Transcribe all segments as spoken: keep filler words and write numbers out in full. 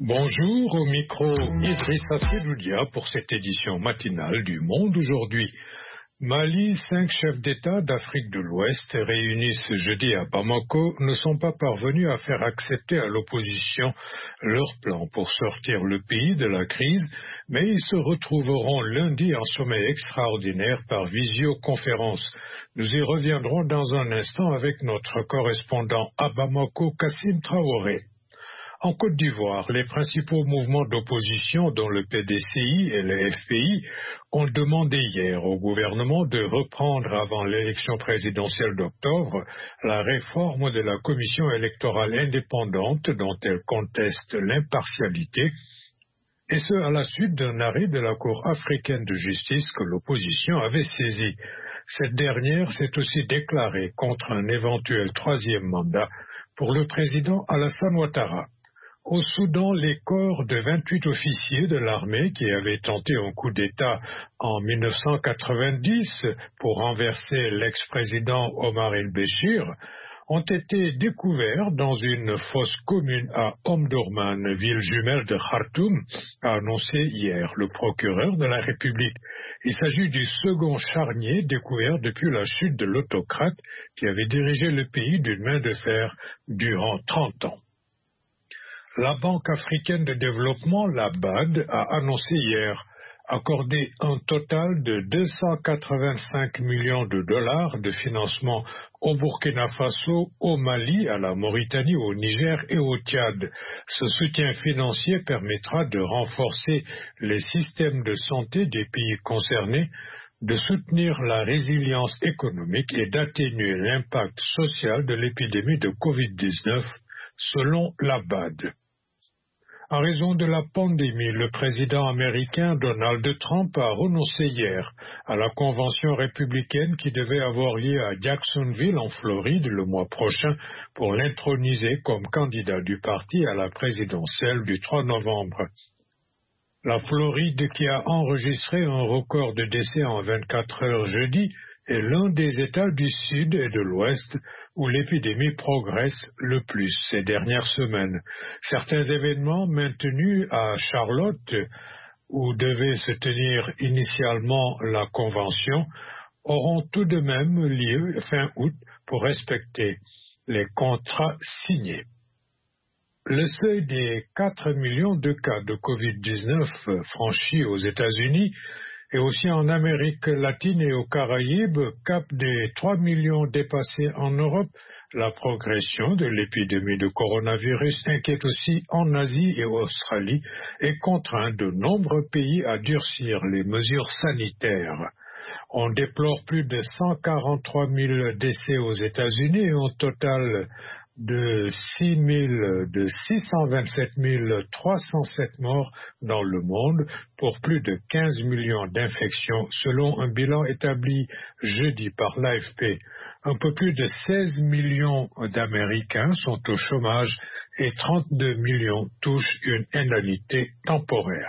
Bonjour, au micro Idrissa Sedoudia pour cette édition matinale du Monde aujourd'hui. Mali, cinq chefs d'État d'Afrique de l'Ouest réunis ce jeudi à Bamako ne sont pas parvenus à faire accepter à l'opposition leur plan pour sortir le pays de la crise, mais ils se retrouveront lundi en sommet extraordinaire par visioconférence. Nous y reviendrons dans un instant avec notre correspondant à Bamako, Kassim Traoré. En Côte d'Ivoire, les principaux mouvements d'opposition, dont le P D C I et le F P I, ont demandé hier au gouvernement de reprendre avant l'élection présidentielle d'octobre la réforme de la commission électorale indépendante dont elle conteste l'impartialité, et ce à la suite d'un arrêt de la Cour africaine de justice que l'opposition avait saisi. Cette dernière s'est aussi déclarée contre un éventuel troisième mandat pour le président Alassane Ouattara. Au Soudan, les corps de vingt-huit officiers de l'armée qui avaient tenté un coup d'État en mille neuf cent quatre-vingt-dix pour renverser l'ex-président Omar el-Béchir ont été découverts dans une fosse commune à Omdurman, ville jumelle de Khartoum, a annoncé hier le procureur de la République. Il s'agit du second charnier découvert depuis la chute de l'autocrate qui avait dirigé le pays d'une main de fer durant trente ans. La Banque africaine de développement, la B A D, a annoncé hier accorder un total de deux cent quatre-vingt-cinq millions de dollars de financement au Burkina Faso, au Mali, à la Mauritanie, au Niger et au Tchad. Ce soutien financier permettra de renforcer les systèmes de santé des pays concernés, de soutenir la résilience économique et d'atténuer l'impact social de l'épidémie de covid dix-neuf, selon la B A D. En raison de la pandémie, le président américain Donald Trump a renoncé hier à la convention républicaine qui devait avoir lieu à Jacksonville, en Floride, le mois prochain, pour l'introniser comme candidat du parti à la présidentielle du trois novembre. La Floride, qui a enregistré un record de décès en vingt-quatre heures jeudi, est l'un des États du Sud et de l'Ouest où l'épidémie progresse le plus ces dernières semaines. Certains événements maintenus à Charlotte, où devait se tenir initialement la convention, auront tout de même lieu fin août pour respecter les contrats signés. Le seuil des quatre millions de cas de covid dix-neuf franchis aux États-Unis et aussi en Amérique latine et aux Caraïbes, cap des trois millions dépassés en Europe. La progression de l'épidémie de coronavirus inquiète aussi en Asie et en Australie et contraint de nombreux pays à durcir les mesures sanitaires. On déplore plus de cent quarante-trois mille décès aux États-Unis et un total de six cent vingt-sept mille trois cent sept morts dans le monde pour plus de quinze millions d'infections selon un bilan établi jeudi par l'A F P. Un peu plus de seize millions d'Américains sont au chômage et trente-deux millions touchent une indemnité temporaire.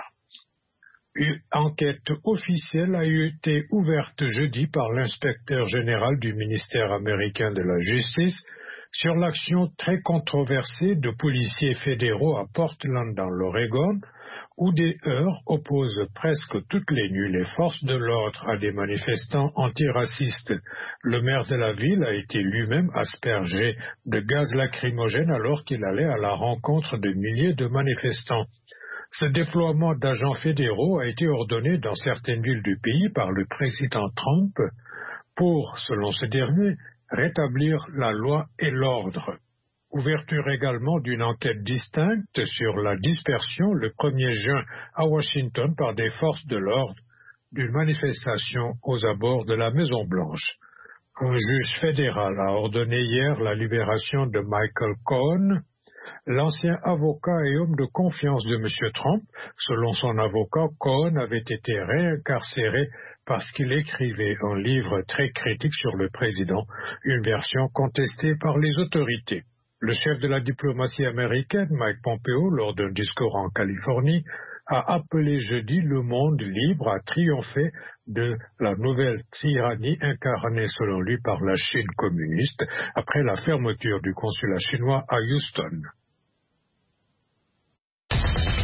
Une enquête officielle a été ouverte jeudi par l'inspecteur général du ministère américain de la Justice sur l'action très controversée de policiers fédéraux à Portland dans l'Oregon, où des heurts opposent presque toutes les nuits les forces de l'ordre à des manifestants antiracistes. Le maire de la ville a été lui-même aspergé de gaz lacrymogène alors qu'il allait à la rencontre de milliers de manifestants. Ce déploiement d'agents fédéraux a été ordonné dans certaines villes du pays par le président Trump pour, selon ce dernier, rétablir la loi et l'ordre. Ouverture également d'une enquête distincte sur la dispersion le premier juin à Washington par des forces de l'ordre d'une manifestation aux abords de la Maison-Blanche. Un juge fédéral a ordonné hier la libération de Michael Cohen, l'ancien avocat et homme de confiance de M. Trump. Selon son avocat, Cohen avait été réincarcéré parce qu'il écrivait un livre très critique sur le président, une version contestée par les autorités. Le chef de la diplomatie américaine, Mike Pompeo, lors d'un discours en Californie, a appelé jeudi le monde libre à triompher de la nouvelle tyrannie incarnée selon lui par la Chine communiste après la fermeture du consulat chinois à Houston.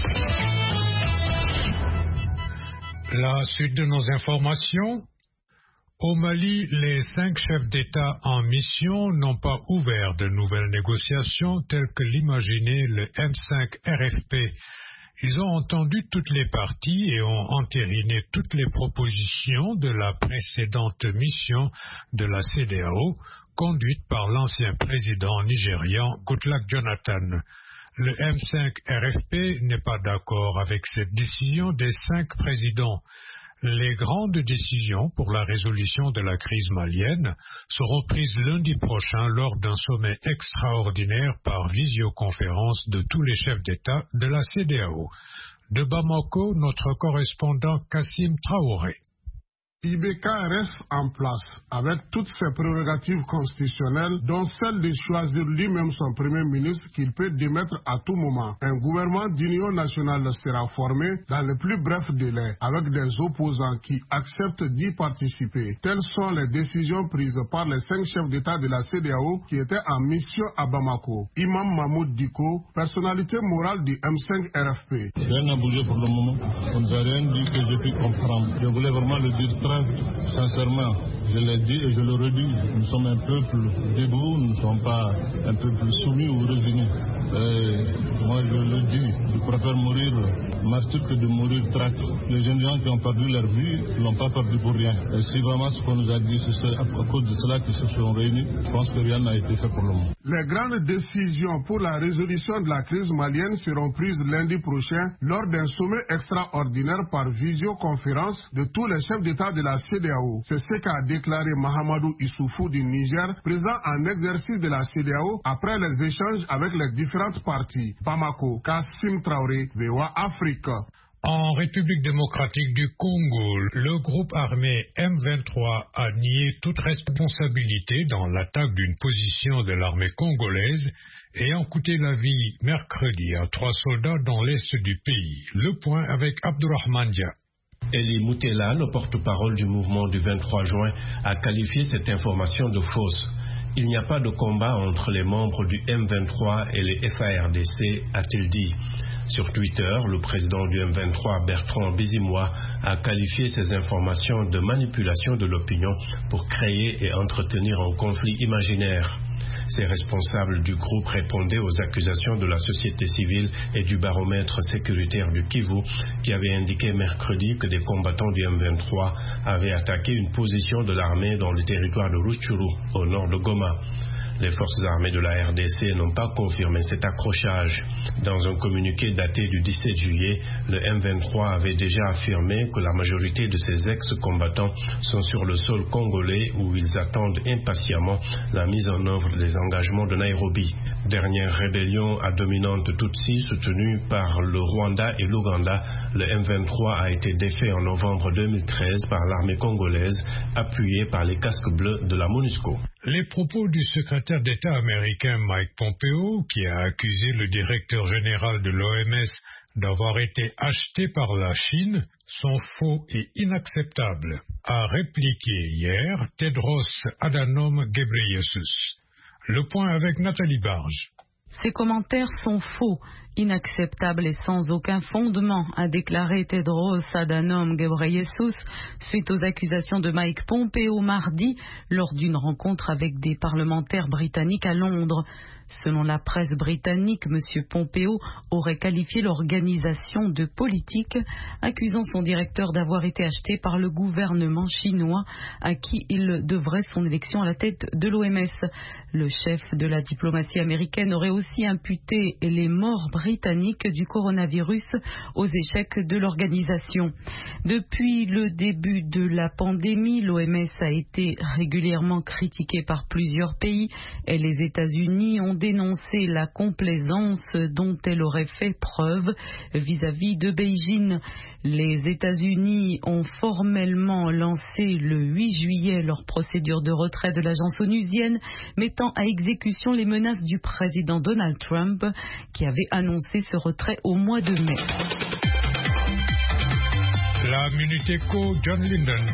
La suite de nos informations. Au Mali, les cinq chefs d'État en mission n'ont pas ouvert de nouvelles négociations telles que l'imaginait le M cinq R F P. Ils ont entendu toutes les parties et ont entériné toutes les propositions de la précédente mission de la C E D E A O, conduite par l'ancien président nigérian Goodluck Jonathan. Le M cinq R F P n'est pas d'accord avec cette décision des cinq présidents. Les grandes décisions pour la résolution de la crise malienne seront prises lundi prochain lors d'un sommet extraordinaire par visioconférence de tous les chefs d'État de la C E D E A O. De Bamako, notre correspondant Kassim Traoré. I B K reste en place avec toutes ses prérogatives constitutionnelles, dont celle de choisir lui-même son premier ministre qu'il peut démettre à tout moment. Un gouvernement d'union nationale sera formé dans le plus bref délai avec des opposants qui acceptent d'y participer. Telles sont les décisions prises par les cinq chefs d'État de la C E D E A O qui étaient en mission à Bamako. Imam Mahmoud Diko, personnalité morale du M cinq R F P. Rien n'a bougé pour le moment. On ne a rien dit que je puis comprendre. Je voulais vraiment le dire très sincèrement, je l'ai dit et je le redis, nous sommes un peuple debout, nous ne sommes pas un peuple soumis ou résigné. Et moi je le dis, je préfère mourir martyr que de mourir traître. Les jeunes gens qui ont perdu leur vie ne l'ont pas perdu pour rien. Et si vraiment ce qu'on nous a dit, c'est à cause de cela qu'ils se sont réunis, je pense que rien n'a été fait pour le moment. Les grandes décisions pour la résolution de la crise malienne seront prises lundi prochain lors d'un sommet extraordinaire par visioconférence de tous les chefs d'État de la C E D E A O. C'est ce qu'a déclaré Mahamadou Issoufou du Niger, président en exercice de la C E D E A O, après les échanges avec les différentes parties. Bamako, Kassim Traoré, V O A Afrique. En République démocratique du Congo, le groupe armé M vingt-trois a nié toute responsabilité dans l'attaque d'une position de l'armée congolaise ayant coûté la vie mercredi à trois soldats dans l'est du pays. Le point avec Abdourahmane Dia. Eli Moutela, le porte-parole du mouvement du vingt-trois juin, a qualifié cette information de fausse. Il n'y a pas de combat entre les membres du M vingt-trois et les F A R D C, a-t-il dit. Sur Twitter, le président du M vingt-trois, Bertrand Bizimois, a qualifié ces informations de manipulation de l'opinion pour créer et entretenir un conflit imaginaire. Ces responsables du groupe répondaient aux accusations de la société civile et du baromètre sécuritaire du Kivu qui avait indiqué mercredi que des combattants du M vingt-trois avaient attaqué une position de l'armée dans le territoire de Rutshuru, au nord de Goma. Les forces armées de la R D C n'ont pas confirmé cet accrochage. Dans un communiqué daté du dix-sept juillet, le M vingt-trois avait déjà affirmé que la majorité de ses ex-combattants sont sur le sol congolais où ils attendent impatiemment la mise en œuvre des engagements de Nairobi. Dernière rébellion à dominante Tutsi soutenue par le Rwanda et l'Ouganda, le M vingt-trois a été défait en novembre deux mille treize par l'armée congolaise, appuyée par les casques bleus de la MONUSCO. Les propos du secrétaire d'État américain Mike Pompeo, qui a accusé le directeur général de l'O M S d'avoir été acheté par la Chine, sont faux et inacceptables, a répliqué hier Tedros Adhanom Ghebreyesus. Le point avec Nathalie Barge. Ces commentaires sont faux, inacceptables et sans aucun fondement, a déclaré Tedros Adhanom Ghebreyesus suite aux accusations de Mike Pompeo mardi lors d'une rencontre avec des parlementaires britanniques à Londres. Selon la presse britannique, M. Pompeo aurait qualifié l'organisation de politique, accusant son directeur d'avoir été acheté par le gouvernement chinois à qui il devrait son élection à la tête de l'O M S. Le chef de la diplomatie américaine aurait aussi imputé les morts britanniques du coronavirus aux échecs de l'organisation. Depuis le début de la pandémie, l'O M S a été régulièrement critiquée par plusieurs pays et les États-Unis ont dénoncé la complaisance dont elle aurait fait preuve vis-à-vis de Beijing. Les États-Unis ont formellement lancé le huit juillet leur procédure de retrait de l'agence onusienne, mettant à exécution les menaces du président Donald Trump, qui avait annoncé ce retrait au mois de mai. La Minute Éco, John Linden.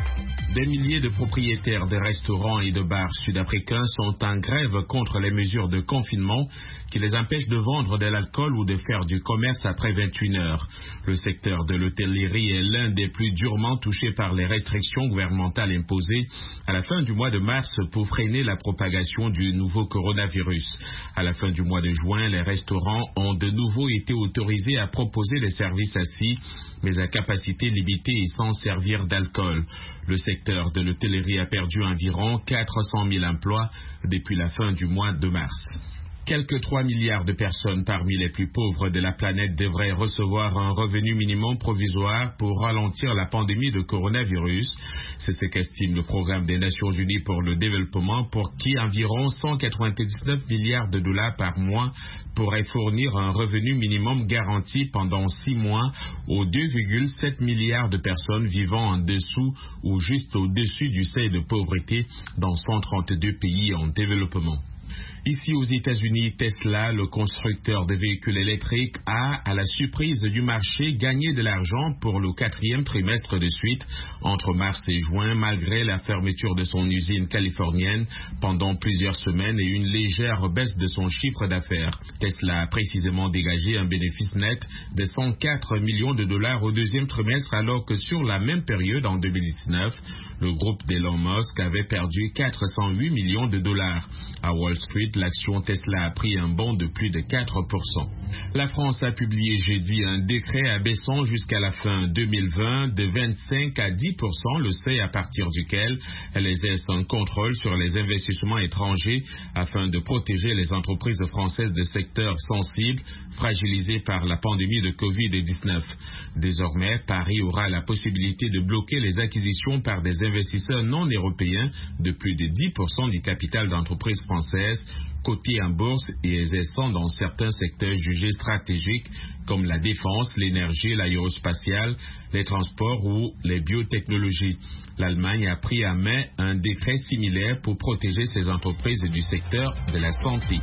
Des milliers de propriétaires de restaurants et de bars sud-africains sont en grève contre les mesures de confinement qui les empêchent de vendre de l'alcool ou de faire du commerce après vingt et une heures. Le secteur de l'hôtellerie est l'un des plus durement touchés par les restrictions gouvernementales imposées à la fin du mois de mars pour freiner la propagation du nouveau coronavirus. À la fin du mois de juin, les restaurants ont de nouveau été autorisés à proposer des services assis, mais à capacité limitée et sans servir d'alcool. Le secteur de l'hôtellerie a perdu environ quatre cent mille emplois depuis la fin du mois de mars. Quelques trois milliards de personnes parmi les plus pauvres de la planète devraient recevoir un revenu minimum provisoire pour ralentir la pandémie de coronavirus. C'est ce qu'estime le programme des Nations Unies pour le développement, pour qui environ cent quatre-vingt-dix-neuf milliards de dollars par mois pourraient fournir un revenu minimum garanti pendant six mois aux deux virgule sept milliards de personnes vivant en dessous ou juste au-dessus du seuil de pauvreté dans cent trente-deux pays en développement. Ici aux États-Unis, Tesla, le constructeur de véhicules électriques, a, à la surprise du marché, gagné de l'argent pour le quatrième trimestre de suite, entre mars et juin, malgré la fermeture de son usine californienne pendant plusieurs semaines et une légère baisse de son chiffre d'affaires. Tesla a précisément dégagé un bénéfice net de cent quatre millions de dollars au deuxième trimestre, alors que sur la même période en deux mille dix-neuf, le groupe d'Elon Musk avait perdu quatre cent huit millions de dollars. À Wall Street, l'action Tesla a pris un bond de plus de quatre pour cent. La France a publié jeudi un décret abaissant jusqu'à la fin deux mille vingt de vingt-cinq à dix pour cent le seuil à partir duquel elle exerce un contrôle sur les investissements étrangers afin de protéger les entreprises françaises de secteurs sensibles fragilisés par la pandémie de covid dix-neuf. Désormais, Paris aura la possibilité de bloquer les acquisitions par des investisseurs non européens de plus de dix pour cent du capital d'entreprises françaises cotés en bourse et exerçant dans certains secteurs jugés stratégiques comme la défense, l'énergie, l'aérospatiale, les transports ou les biotechnologies. L'Allemagne a pris à main un décret similaire pour protéger ses entreprises du secteur de la santé.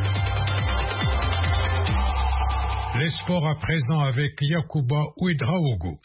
Les sports à présent avec Yacouba Ouedraogo.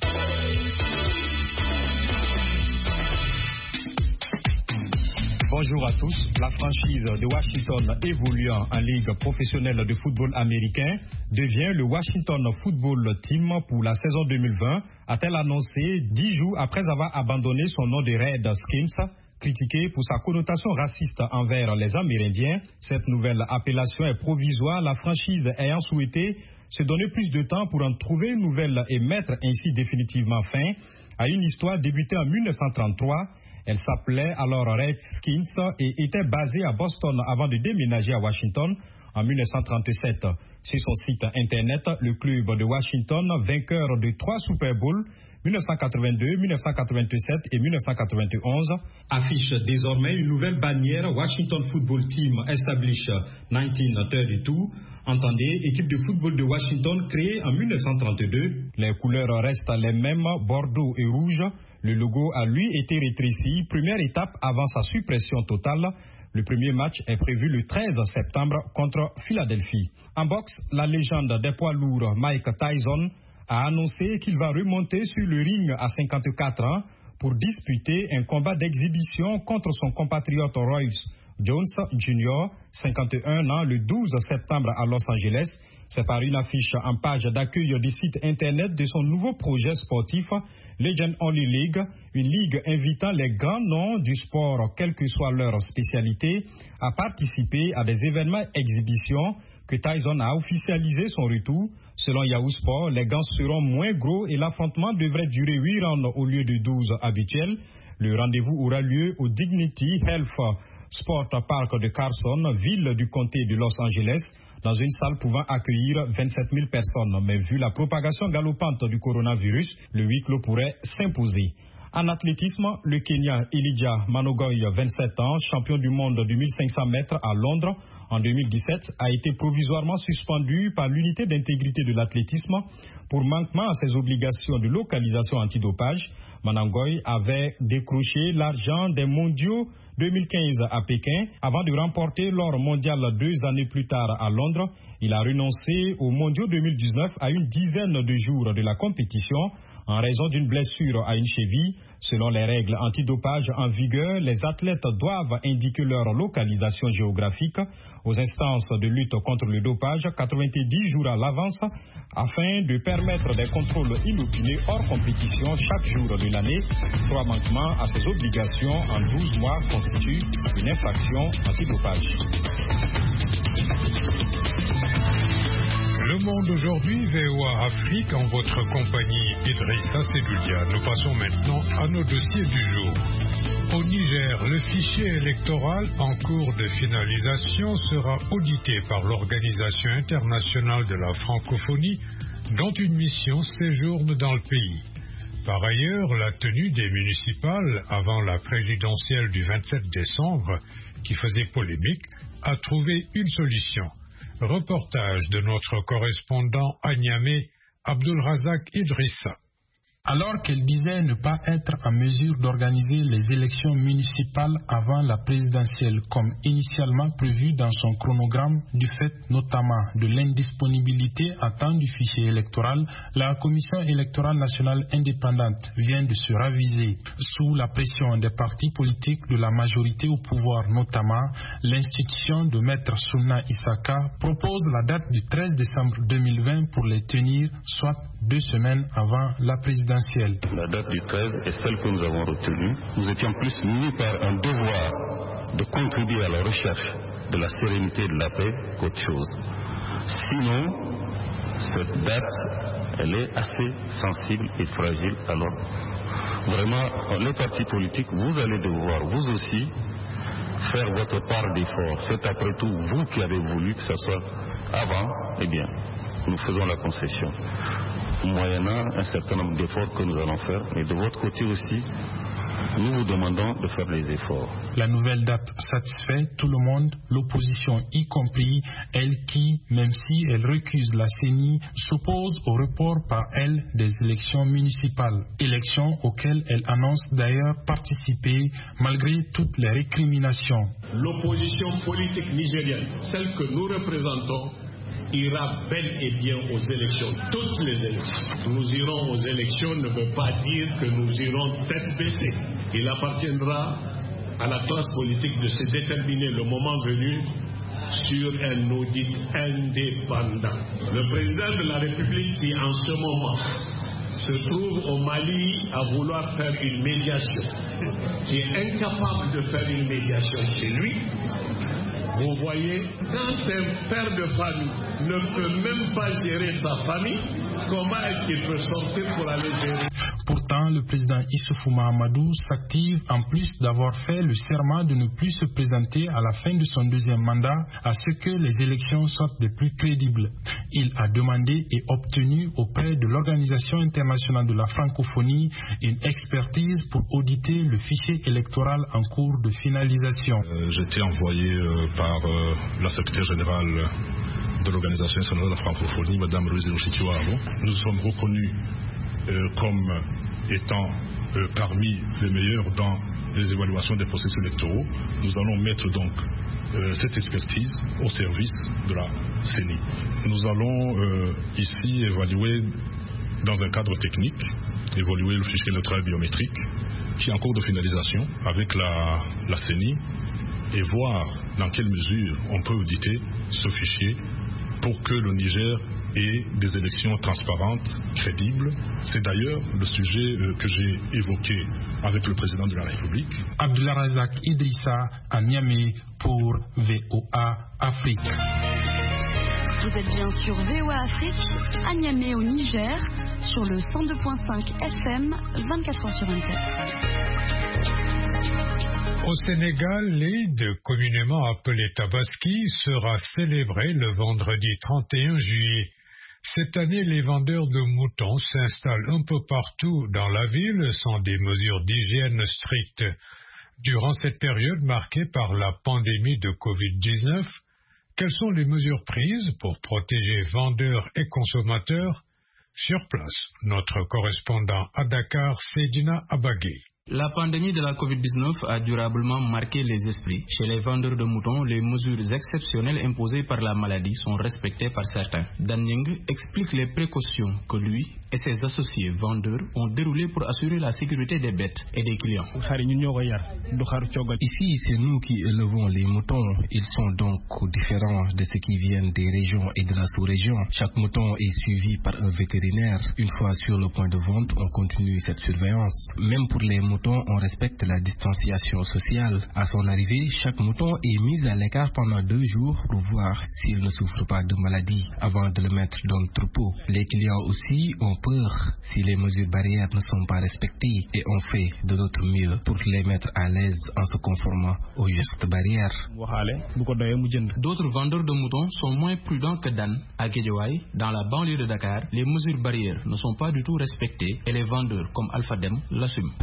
Bonjour à tous. La franchise de Washington évoluant en Ligue professionnelle de football américain devient le Washington Football Team pour la saison deux mille vingt, a-t-elle annoncé dix jours après avoir abandonné son nom de Redskins, critiqué pour sa connotation raciste envers les Amérindiens. Cette nouvelle appellation est provisoire, la franchise ayant souhaité se donner plus de temps pour en trouver une nouvelle et mettre ainsi définitivement fin à une histoire débutée en mille neuf cent trente-trois. Elle s'appelait alors Redskins et était basée à Boston avant de déménager à Washington en mille neuf cent trente-sept. Sur son site internet, le club de Washington, vainqueur de trois Super Bowls, mille neuf cent quatre-vingt-deux, mille neuf cent quatre-vingt-sept et mille neuf cent quatre-vingt-onze, affiche désormais une nouvelle bannière Washington Football Team Established dix-neuf cent trente-deux. Entendez, équipe de football de Washington créée en mille neuf cent trente-deux. Les couleurs restent les mêmes, bordeaux et rouge. Le logo a lui été rétréci, première étape avant sa suppression totale. Le premier match est prévu le treize septembre contre Philadelphie. En boxe, la légende des poids lourds Mike Tyson a annoncé qu'il va remonter sur le ring à cinquante-quatre ans pour disputer un combat d'exhibition contre son compatriote Royce Jones Junior, cinquante et un ans, le douze septembre à Los Angeles. C'est par une affiche en page d'accueil du site internet de son nouveau projet sportif, Legend Only League, une ligue invitant les grands noms du sport, quelle que soit leur spécialité, à participer à des événements exhibitions que Tyson a officialisé son retour. Selon Yahoo Sport, les gants seront moins gros et l'affrontement devrait durer huit rounds au lieu de douze habituels. Le rendez-vous aura lieu au Dignity Health Sport Park de Carson, ville du comté de Los Angeles, dans une salle pouvant accueillir vingt-sept mille personnes. Mais vu la propagation galopante du coronavirus, le huis clos pourrait s'imposer. En athlétisme, le Kenyan Elijah Manogoy, vingt-sept ans, champion du monde du mille cinq cents mètres à Londres en deux mille dix-sept, a été provisoirement suspendu par l'unité d'intégrité de l'athlétisme pour manquement à ses obligations de localisation antidopage. Manogoy avait décroché l'argent des mondiaux deux mille quinze à Pékin avant de remporter l'or mondial deux années plus tard à Londres. Il a renoncé aux mondiaux deux mille dix-neuf à une dizaine de jours de la compétition en raison d'une blessure à une cheville. Selon les règles antidopage en vigueur, les athlètes doivent indiquer leur localisation géographique aux instances de lutte contre le dopage quatre-vingt-dix jours à l'avance afin de permettre des contrôles inopinés hors compétition chaque jour de l'année. Trois manquements à ces obligations en douze mois constituent une infraction antidopage. Le Monde aujourd'hui, V O A Afrique, en votre compagnie Idrissa Seloudia. Nous passons maintenant à nos dossiers du jour. Au Niger, le fichier électoral en cours de finalisation sera audité par l'Organisation internationale de la francophonie, dont une mission séjourne dans le pays. Par ailleurs, la tenue des municipales avant la présidentielle du vingt-sept décembre, qui faisait polémique, a trouvé une solution. Reportage de notre correspondant à Niamey, Abdulrazak Idrissa. Alors qu'elle disait ne pas être en mesure d'organiser les élections municipales avant la présidentielle comme initialement prévu dans son chronogramme, du fait notamment de l'indisponibilité à temps du fichier électoral, la Commission électorale nationale indépendante vient de se raviser. Sous la pression des partis politiques de la majorité au pouvoir notamment, l'institution de Maître Souna Issaka propose la date du treize décembre deux mille vingt pour les tenir, soit deux semaines avant la présidentielle. La date du treize est celle que nous avons retenue. Nous étions plus munis par un devoir de contribuer à la recherche de la sérénité et de la paix qu'autre chose. Sinon, cette date, elle est assez sensible et fragile. Alors, vraiment, les partis politiques, vous allez devoir, vous aussi, faire votre part d'effort. C'est après tout vous qui avez voulu que ça soit avant. Eh bien, nous faisons la concession, moyennant un certain nombre d'efforts que nous allons faire. Mais de votre côté aussi, nous vous demandons de faire les efforts. La nouvelle date satisfait tout le monde, l'opposition y compris, elle qui, même si elle recuse la C E N I, s'oppose au report par elle des élections municipales. Élections auxquelles elle annonce d'ailleurs participer malgré toutes les récriminations. L'opposition politique nigérienne, celle que nous représentons, ira bel et bien aux élections, toutes les élections. Nous irons aux élections ne veut pas dire que nous irons tête baissée. Il appartiendra à la classe politique de se déterminer le moment venu sur un audit indépendant. Le président de la République qui en ce moment se trouve au Mali à vouloir faire une médiation, qui est incapable de faire une médiation chez lui. Vous voyez, quand un père de famille ne peut même pas gérer sa famille, comment est-ce qu'il peut sortir pour aller gérer? Pourtant, le président Issoufou Mahamadou s'active, en plus d'avoir fait le serment de ne plus se présenter à la fin de son deuxième mandat, à ce que les élections soient les plus crédibles. Il a demandé et obtenu auprès de l'Organisation internationale de la francophonie une expertise pour auditer le fichier électoral en cours de finalisation. Euh, J'étais envoyé euh, par euh, la secrétaire générale de l'Organisation internationale de la francophonie, Mme Louise Chichiwaro. Nous sommes reconnus euh, comme étant euh, parmi les meilleurs dans les évaluations des processus électoraux. Nous allons mettre donc euh, cette expertise au service de la C E N I. Nous allons euh, ici évaluer dans un cadre technique, évaluer le fichier électoral biométrique qui est en cours de finalisation avec la, la C E N I et voir dans quelle mesure on peut auditer ce fichier pour que le Niger ait des élections transparentes, crédibles. C'est d'ailleurs le sujet euh, que j'ai évoqué avec le président de la République. Abdulrazak Idrissa à Niamey pour V O A Afrique. Vous êtes bien sur V O A Afrique, à Niamey au Niger, sur le cent deux virgule cinq F M, vingt-quatre heures sur vingt-quatre. Au Sénégal, l'Eid, communément appelé Tabaski, sera célébré le vendredi trente et un juillet. Cette année, les vendeurs de moutons s'installent un peu partout dans la ville sans des mesures d'hygiène strictes. Durant cette période marquée par la pandémie de covid dix-neuf, quelles sont les mesures prises pour protéger vendeurs et consommateurs? Sur place, notre correspondant à Dakar, Seydina Abagé. La pandémie de la covid dix-neuf a durablement marqué les esprits. Chez les vendeurs de moutons, les mesures exceptionnelles imposées par la maladie sont respectées par certains. Dan Ying explique les précautions que lui et ses associés vendeurs ont déroulé pour assurer la sécurité des bêtes et des clients. Ici, c'est nous qui élevons les moutons. Ils sont donc différents de ceux qui viennent des régions et de la sous-région. Chaque mouton est suivi par un vétérinaire. Une fois sur le point de vente, on continue cette surveillance. Même pour les moutons, on respecte la distanciation sociale. À son arrivée, chaque mouton est mis à l'écart pendant deux jours pour voir s'il ne souffre pas de maladie avant de le mettre dans le troupeau. Les clients aussi ont peur si les mesures barrières ne sont pas respectées et on fait de notre mieux pour les mettre à l'aise en se conformant aux gestes barrières. D'autres vendeurs de moutons sont moins prudents que Dan. À Guédiawaye, dans la banlieue de Dakar, les mesures barrières ne sont pas du tout respectées et les vendeurs comme Alpha Dem l'assument.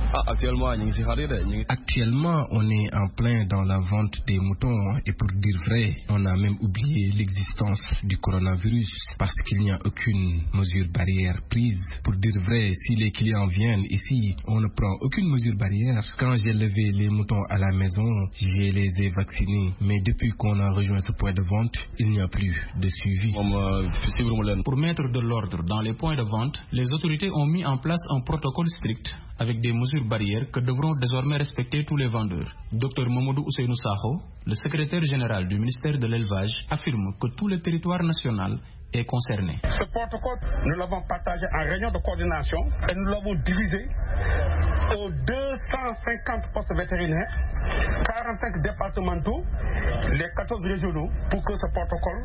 Actuellement, on est en plein dans la vente des moutons et pour dire vrai, on a même oublié l'existence du coronavirus parce qu'il n'y a aucune mesure barrière prise. Pour dire vrai, si les clients viennent ici, on ne prend aucune mesure barrière. Quand j'ai levé les moutons à la maison, je les ai vaccinés. Mais depuis qu'on a rejoint ce point de vente, il n'y a plus de suivi. Pour mettre de l'ordre dans les points de vente, les autorités ont mis en place un protocole strict avec des mesures barrières que devront désormais respecter tous les vendeurs. Docteur Mamadou Ousseinou Sakho, le secrétaire général du ministère de l'Élevage, affirme que tout le territoire national est concerné. Ce protocole, nous l'avons partagé en réunion de coordination et nous l'avons divisé aux deux cent cinquante postes vétérinaires, quarante-cinq départementaux, les quatorze régionaux, pour que ce protocole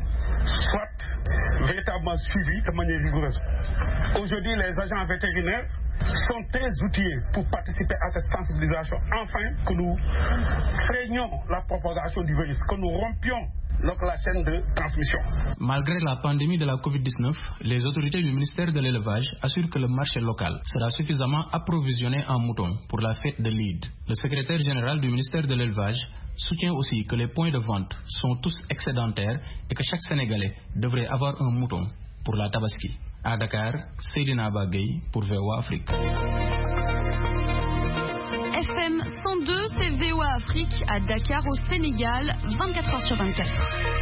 soit véritablement suivi de manière rigoureuse. Aujourd'hui, les agents vétérinaires sont très outillés pour participer à cette sensibilisation, afin que nous freinions la propagation du virus, que nous rompions donc la chaîne de transmission. Malgré la pandémie de la covid dix-neuf, les autorités du ministère de l'Élevage assurent que le marché local sera suffisamment approvisionné en moutons pour la fête de l'Eid. Le secrétaire général du ministère de l'Élevage soutient aussi que les points de vente sont tous excédentaires et que chaque Sénégalais devrait avoir un mouton pour la Tabaski. À Dakar, Seydina Bagay pour V O A Afrique. F M cent deux, c'est V O A Afrique à Dakar au Sénégal, vingt-quatre heures sur vingt-quatre.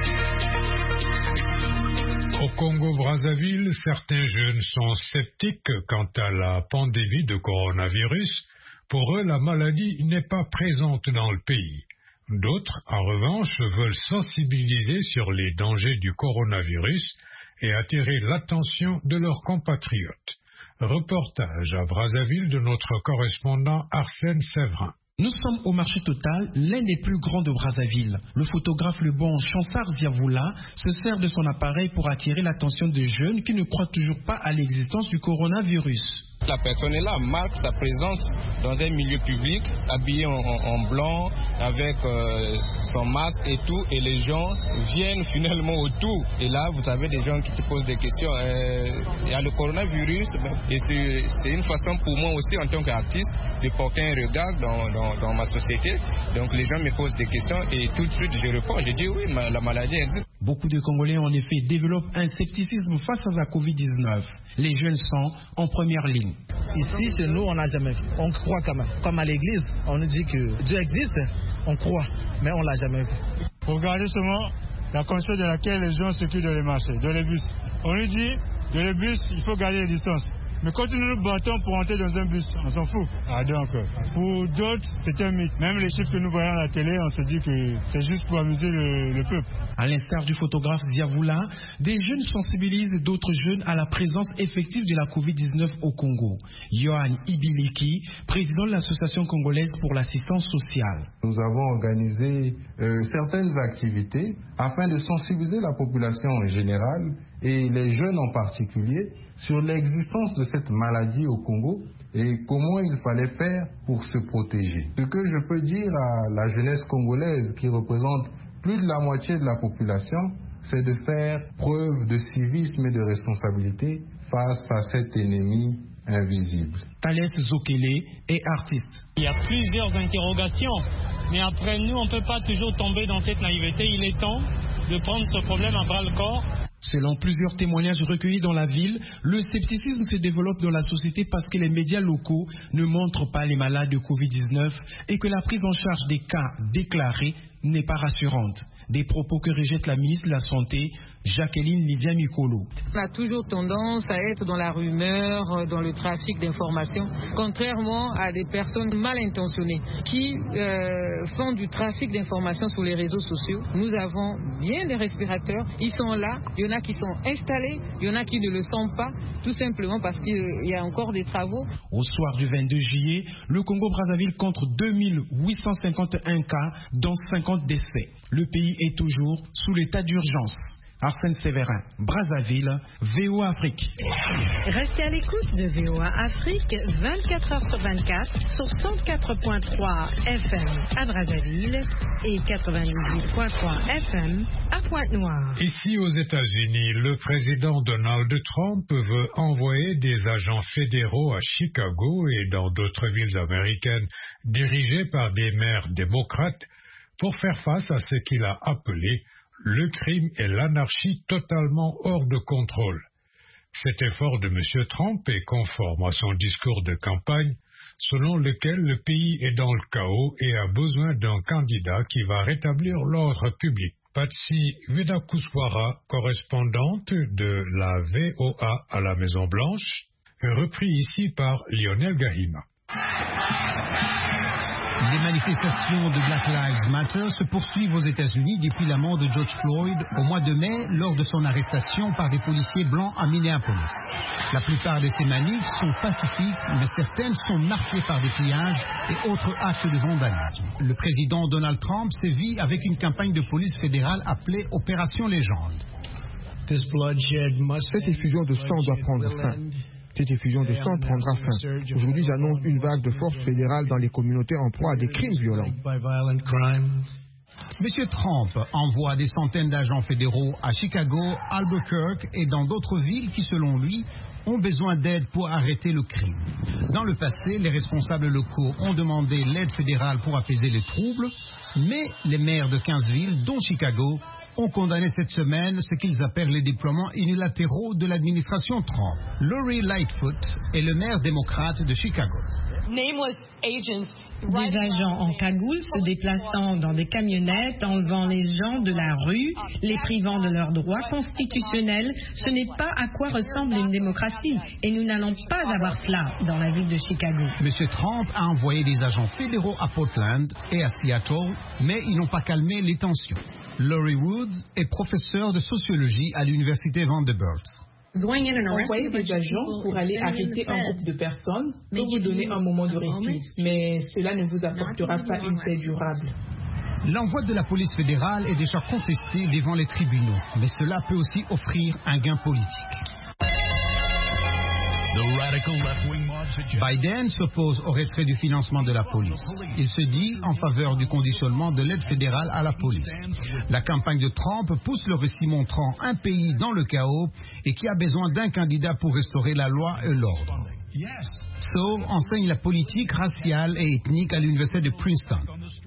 Au Congo-Brazzaville, certains jeunes sont sceptiques quant à la pandémie de coronavirus. Pour eux, la maladie n'est pas présente dans le pays. D'autres, en revanche, veulent sensibiliser sur les dangers du coronavirus et attirer l'attention de leurs compatriotes. Reportage à Brazzaville de notre correspondant Arsène Séverin. Nous sommes au marché Total, l'un des plus grands de Brazzaville. Le photographe le bon Chansar Ziavoula se sert de son appareil pour attirer l'attention des jeunes qui ne croient toujours pas à l'existence du coronavirus. La personne est là, marque sa présence dans un milieu public, habillé en, en, en blanc, avec euh, son masque et tout, et les gens viennent finalement autour. Et là, vous avez des gens qui te posent des questions. Euh, il y a le coronavirus, et c'est, c'est une façon pour moi aussi, en tant qu'artiste, de porter un regard dans, dans, dans ma société. Donc les gens me posent des questions et tout de suite je réponds. Je dis oui, ma, la maladie existe. Beaucoup de Congolais, en effet, développent un scepticisme face à la covid dix-neuf. Les jeunes sont en première ligne. Ici, chez nous, on n'a jamais vu. On croit quand même. Comme à l'église, on nous dit que Dieu existe, on croit, mais on ne l'a jamais vu. Regardez seulement la condition de laquelle les gens s'occupent dans les marchés, dans les bus. On nous dit, dans les bus, il faut garder les distances. Mais quand nous nous battons pour entrer dans un bus, on s'en fout. Ah donc, pour d'autres, c'est un mythe. Même les chiffres que nous voyons à la télé, on se dit que c'est juste pour amuser le, le peuple. À l'instar du photographe Ziavoula, des jeunes sensibilisent d'autres jeunes à la présence effective de la covid dix-neuf au Congo. Yohan Ibiliki, président de l'Association congolaise pour l'assistance sociale. Nous avons organisé euh, certaines activités afin de sensibiliser la population en général et les jeunes en particulier sur l'existence de cette maladie au Congo et comment il fallait faire pour se protéger. Ce que je peux dire à la jeunesse congolaise qui représente plus de la moitié de la population, c'est de faire preuve de civisme et de responsabilité face à cet ennemi invisible. Thalès Zokele est artiste. Il y a plusieurs interrogations, mais après nous, on ne peut pas toujours tomber dans cette naïveté. Il est temps de prendre ce problème à bras le corps. Selon plusieurs témoignages recueillis dans la ville, le scepticisme se développe dans la société parce que les médias locaux ne montrent pas les malades de covid dix-neuf et que la prise en charge des cas déclarés n'est pas rassurante. Des propos que rejette la ministre de la Santé, Jacqueline Lydia Mikolo. On a toujours tendance à être dans la rumeur, dans le trafic d'informations, contrairement à des personnes mal intentionnées qui euh, font du trafic d'informations sur les réseaux sociaux. Nous avons bien des respirateurs, ils sont là, il y en a qui sont installés, il y en a qui ne le sont pas, tout simplement parce qu'il y a encore des travaux. Au soir du vingt-deux juillet, le Congo-Brazzaville compte deux mille huit cent cinquante et un cas, dont cinquante décès. Le pays est toujours sous l'état d'urgence. Arsène Sévérin, Brazzaville, V O A Afrique. Restez à l'écoute de V O A Afrique vingt-quatre heures sur vingt-quatre sur cent quatre point trois F M à Brazzaville et quatre-vingt-dix-huit point trois F M à Pointe-Noire. Ici aux États-Unis, le président Donald Trump veut envoyer des agents fédéraux à Chicago et dans d'autres villes américaines dirigées par des maires démocrates pour faire face à ce qu'il a appelé le crime et l'anarchie totalement hors de contrôle. Cet effort de M. Trump est conforme à son discours de campagne, selon lequel le pays est dans le chaos et a besoin d'un candidat qui va rétablir l'ordre public. Patsy Widakuswara, correspondante de la V O A à la Maison-Blanche, repris ici par Lionel Gahima. Les manifestations de Black Lives Matter se poursuivent aux États-Unis depuis la mort de George Floyd au mois de mai lors de son arrestation par des policiers blancs à Minneapolis. La plupart de ces manifs sont pacifiques, mais certaines sont marquées par des pillages et autres actes de vandalisme. Le président Donald Trump sévit avec une campagne de police fédérale appelée Opération Légende. Cette effusion de sang doit prendre fin. Cette effusion de sang prendra fin. Aujourd'hui, j'annonce une vague de forces fédérales dans les communautés en proie à des crimes violents. Monsieur Trump envoie des centaines d'agents fédéraux à Chicago, Albuquerque et dans d'autres villes qui, selon lui, ont besoin d'aide pour arrêter le crime. Dans le passé, les responsables locaux ont demandé l'aide fédérale pour apaiser les troubles, mais les maires de quinze villes, dont Chicago, ont condamné cette semaine ce qu'ils appellent les déploiements unilatéraux de l'administration Trump. Lori Lightfoot est le maire démocrate de Chicago. Des agents en cagoule se déplaçant dans des camionnettes, enlevant les gens de la rue, les privant de leurs droits constitutionnels, ce n'est pas à quoi ressemble une démocratie. Et nous n'allons pas avoir cela dans la ville de Chicago. M. Trump a envoyé des agents fédéraux à Portland et à Seattle, mais ils n'ont pas calmé les tensions. Laurie Woods est professeure de sociologie à l'université Vanderbilt. Envoyer des agents pour aller arrêter un groupe de personnes peut vous donner un moment de répit, mais cela ne vous apportera pas une paix durable. L'envoi de la police fédérale est déjà contesté devant les tribunaux, mais cela peut aussi offrir un gain politique. Biden s'oppose au retrait du financement de la police. Il se dit en faveur du conditionnement de l'aide fédérale à la police. La campagne de Trump pousse le récit montrant un pays dans le chaos et qui a besoin d'un candidat pour restaurer la loi et l'ordre. So enseigne la politique raciale et ethnique à l'université de Princeton.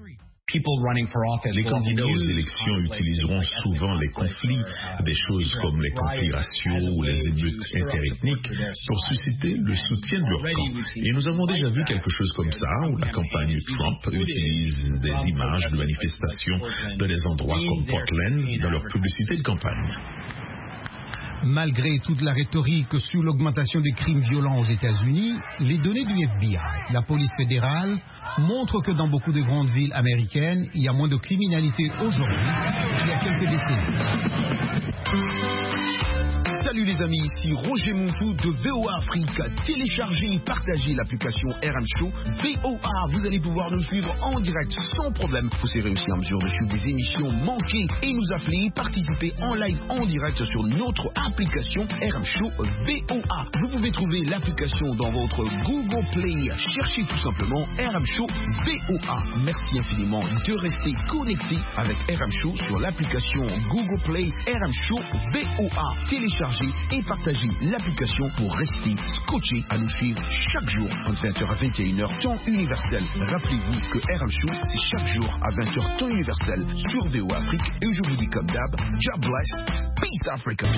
Les candidats aux élections utiliseront souvent les conflits, des choses comme les conflits raciaux ou les émeutes interethniques, pour susciter le soutien de leur camp. Et nous avons déjà vu quelque chose comme ça, où la campagne Trump utilise des images de manifestations dans des endroits comme Portland dans leur publicité de campagne. Malgré toute la rhétorique sur l'augmentation des crimes violents aux États-Unis, les données du F B I, la police fédérale, montrent que dans beaucoup de grandes villes américaines, il y a moins de criminalité aujourd'hui qu'il y a quelques décennies. Salut les amis, ici Roger Montou de V O A Afrique. Téléchargez et partagez l'application R M Show V O A. Vous allez pouvoir nous suivre en direct sans problème. Vous serez aussi en mesure de suivre des émissions manquées et nous appeler, participer en live en direct sur notre application R M Show V O A. Vous pouvez trouver l'application dans votre Google Play. Cherchez tout simplement R M Show V O A. Merci infiniment de rester connecté avec R M Show sur l'application Google Play R M Show V O A. Téléchargez et partagez l'application pour rester scotché à nous suivre chaque jour entre vingt heures à vingt et une heures temps universel. Rappelez-vous que R M Show c'est chaque jour à vingt heures temps universel sur V O A Afrique et je vous dis comme d'hab, God bless, peace Africa.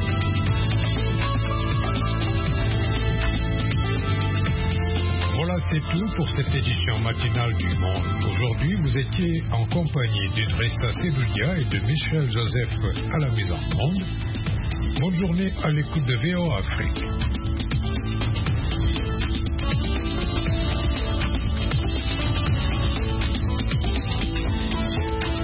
Voilà, c'est tout pour cette édition matinale du Monde. Aujourd'hui, vous étiez en compagnie d'Idrissa Seloudia et de Michel Joseph à la mise en onde. Bonne journée à l'écoute de V O A Afrique.